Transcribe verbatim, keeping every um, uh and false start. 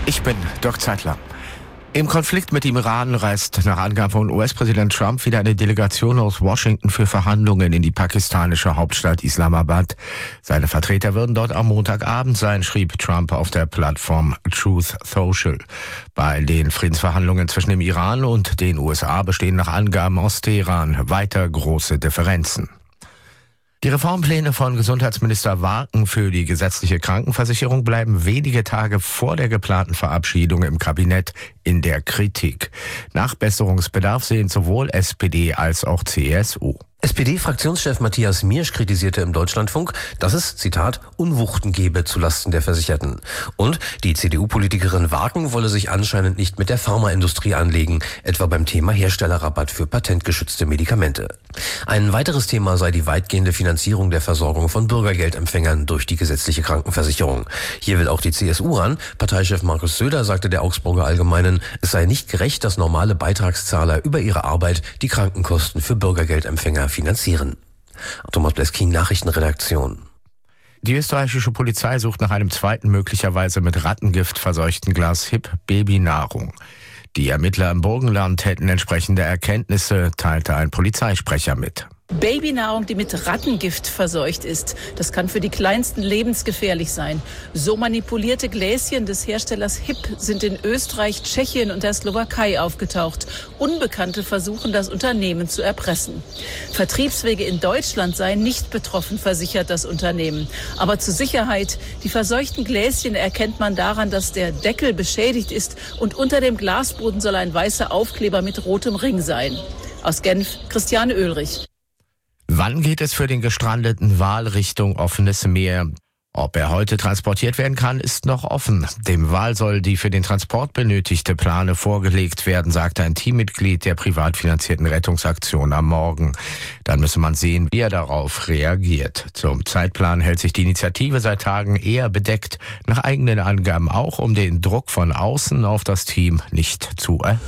Ich bin Dirk Zeitler. Im Konflikt mit dem Iran reist nach Angaben von U S-Präsident Trump wieder eine Delegation aus Washington für Verhandlungen in die pakistanische Hauptstadt Islamabad. Seine Vertreter würden dort am Montagabend sein, schrieb Trump auf der Plattform Truth Social. Bei den Friedensverhandlungen zwischen dem Iran und den U S A bestehen nach Angaben aus Teheran weiter große Differenzen. Die Reformpläne von Gesundheitsminister Warken für die gesetzliche Krankenversicherung bleiben wenige Tage vor der geplanten Verabschiedung im Kabinett in der Kritik. Nachbesserungsbedarf sehen sowohl S P D als auch C S U. S P D-Fraktionschef Matthias Miersch kritisierte im Deutschlandfunk, dass es, Zitat, Unwuchten gebe zulasten der Versicherten. Und die C D U-Politikerin Warken wolle sich anscheinend nicht mit der Pharmaindustrie anlegen, etwa beim Thema Herstellerrabatt für patentgeschützte Medikamente. Ein weiteres Thema sei die weitgehende Finanzierung der Versorgung von Bürgergeldempfängern durch die gesetzliche Krankenversicherung. Hier will auch die C S U ran. Parteichef Markus Söder sagte der Augsburger Allgemeinen, es sei nicht gerecht, dass normale Beitragszahler über ihre Arbeit die Krankenkosten für Bürgergeldempfänger finanzieren. Thomas Blesking, Nachrichtenredaktion. Die österreichische Polizei sucht nach einem zweiten, möglicherweise mit Rattengift verseuchten Glas Hip Babynahrung. Die Ermittler im Burgenland hätten entsprechende Erkenntnisse, teilte ein Polizeisprecher mit. Babynahrung, die mit Rattengift verseucht ist, das kann für die Kleinsten lebensgefährlich sein. So manipulierte Gläschen des Herstellers Hip sind in Österreich, Tschechien und der Slowakei aufgetaucht. Unbekannte versuchen, das Unternehmen zu erpressen. Vertriebswege in Deutschland seien nicht betroffen, versichert das Unternehmen. Aber zur Sicherheit, die verseuchten Gläschen erkennt man daran, dass der Deckel beschädigt ist und unter dem Glasboden soll ein weißer Aufkleber mit rotem Ring sein. Aus Genf, Christiane Oehlrich. Wann geht es für den gestrandeten Wal Richtung offenes Meer? Ob er heute transportiert werden kann, ist noch offen. Dem Wal soll die für den Transport benötigte Plane vorgelegt werden, sagte ein Teammitglied der privat finanzierten Rettungsaktion am Morgen. Dann müsse man sehen, wie er darauf reagiert. Zum Zeitplan hält sich die Initiative seit Tagen eher bedeckt, nach eigenen Angaben auch, um den Druck von außen auf das Team nicht zu erhöhen.